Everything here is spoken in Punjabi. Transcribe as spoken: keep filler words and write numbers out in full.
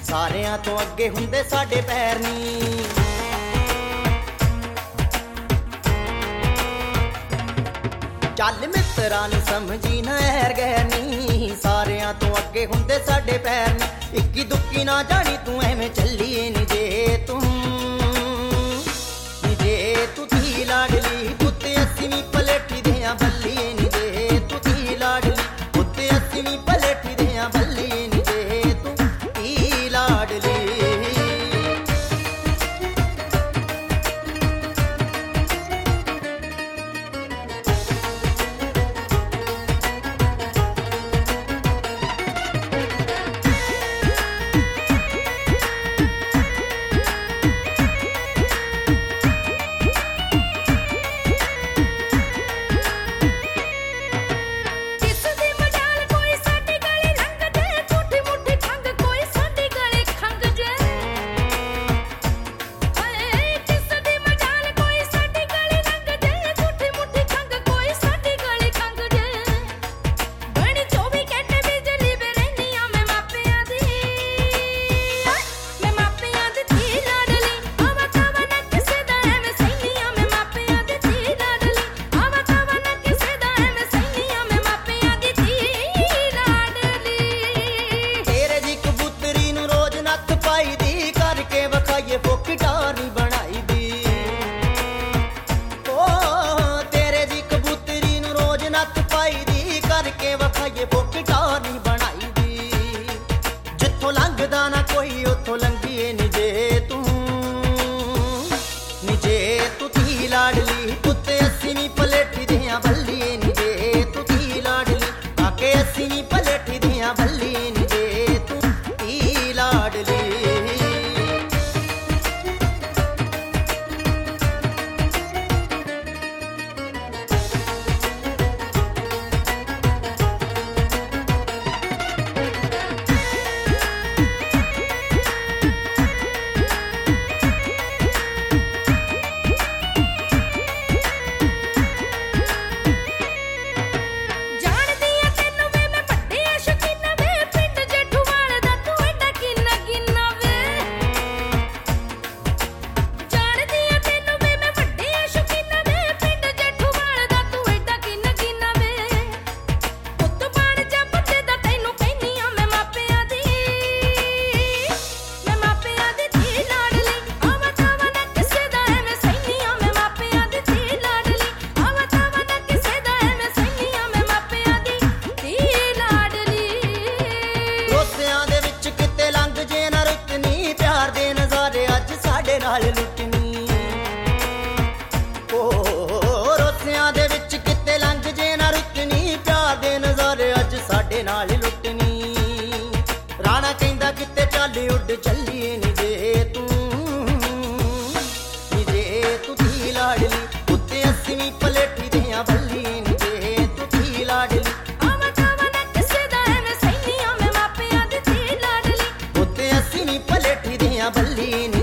ਸਾਰਿਆਂ ਤੋਂ ਅੱਗੇ ਹੁੰਦੇ ਸਾਡੇ ਪੈਰ ਨੀ। ਚੱਲ ਮਿੱਤਰਾਂ ਨੂੰ ਸਮਝੀ ਨਾ ਐਰ ਗਏ ਨੀ, ਸਾਰਿਆਂ ਤੋਂ ਅੱਗੇ ਹੁੰਦੇ ਸਾਡੇ ਪੈਰ ਨੀ। ਇੱਕੀ ਦੁੱਕੀ ਨਾ ਜਾਣੀ ਤੂੰ ਐਵੇਂ ਚੱਲੀਏ ਨੀ ਜੇ ਤੂੰ ਨੀ ਜੇ ਤੂੰ ਧੀ ਲਾਡਲੀ ਪੁੱਤ ਅਸੀਂ ਵੀ ਪਲੇਠੀ ਦਿਆਂ ਬੱਲੀਏ ਨੀ ਜੇ ਤੂੰ ਧੀ ਲਾਡਲੀ ਪੁੱਤ ਅਸੀਂ ਵੀ ਪਲੇਠੀ ਦਿਆਂ ਬੱਲੀਏ ਨੀ ਜੇ ਤੂੰ ਧੀ ਲਾਡਲੀ। ਜਿੱਥੋਂ ਲੰਘਦਾ ਨਾ ਕੋਈ ਉੱਥੋਂ ਲੰਘੀਏ ਨੀ ਜੇ ਤੂੰ ਨੀ ਜੇ ਤੂੰ ਧੀ ਲਾਡਲੀ ਪੁੱਤ ਅਸੀਂ ਵੀ ਪਲੇਠੀ ਦਿਆਂ ਬੱਲੀਏ ਨੀ ਜੇ ਤੂੰ ਧੀ ਲਾਡਲੀ ਆਕੇ ਅਸੀਂ ਵੀ ਪਲੇਠੀ ਦਿਆਂ ਬੱਲੀਏ ਨੀ ਜੇ ਤੂੰ ਧੀ ਲਾਡਲੀ। ਨਾਲ ਲੁੱਟਣੀ ਓ ਰੋਸਿਆਂ ਦੇ ਵਿੱਚ ਕਿਤੇ ਲੰਘ ਜੇ ਨਾ ਰੁਕਣੀ, ਪਿਆਰ ਦੇ ਨਜ਼ਾਰੇ ਅੱਜ ਸਾਡੇ ਨਾਲ ਲੁੱਟਣੀ। ਰਾਣਾ ਕਹਿੰਦਾ ਕਿਤੇ ਚੱਲ ਉੱਡ ਚੱਲੀਏ ਨੀ ਜੇ ਤੂੰ ਨੀ ਜੇ ਤੂੰ ਧੀ ਲਾਡਲੀ ਉੱਤੇ ਅਸੀਂ ਵੀ ਪਲੇਠੀ ਦਿਆਂ ਬੱਲੀਏ ਨੀ ਜੇ ਤੂੰ ਧੀ ਲਾਡਲੀ ਆਵਾ ਜਾਵਾ ਨਾ ਕਿਸੇ ਦਾ ਐਵੇਂ ਸੈਨੀਆਂ ਮੈਂ ਮਾਪਿਆਂ ਦੀ ਧੀ ਲਾਡਲੀ ਉੱਤੇ ਅਸੀਂ ਵੀ ਪਲੇਠੀ ਦਿਆਂ ਬੱਲੀਏ ਨੀ